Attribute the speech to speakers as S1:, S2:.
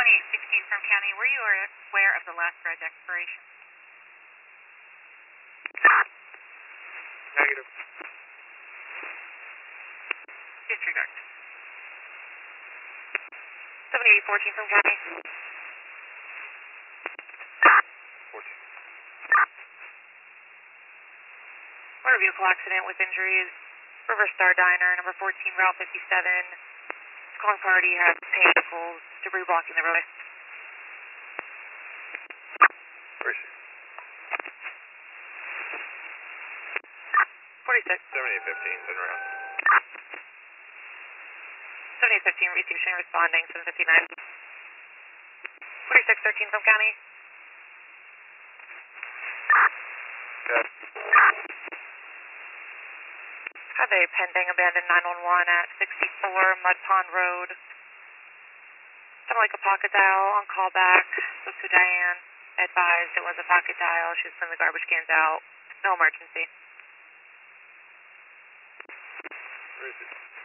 S1: 2816 from County, were you aware of the last dredge expiration?
S2: Negative.
S1: Disregard. 7814 from County.
S2: 14.
S1: Motor vehicle accident with injuries. River Star Diner, number 14, Route 57. Calling party has vehicles, debris blocking the roadway.
S2: Where is she?
S1: 46.
S2: 7815, turn around.
S1: 7815, reception responding, 759. 4613 from County.
S2: Good.
S1: Have a pending abandoned 911 at 64 Mud Pond Road. Sounded like a pocket dial on callback. Spoke to Diane. Advised it was a pocket dial. She was putting the garbage cans out. No emergency.
S2: Where is it?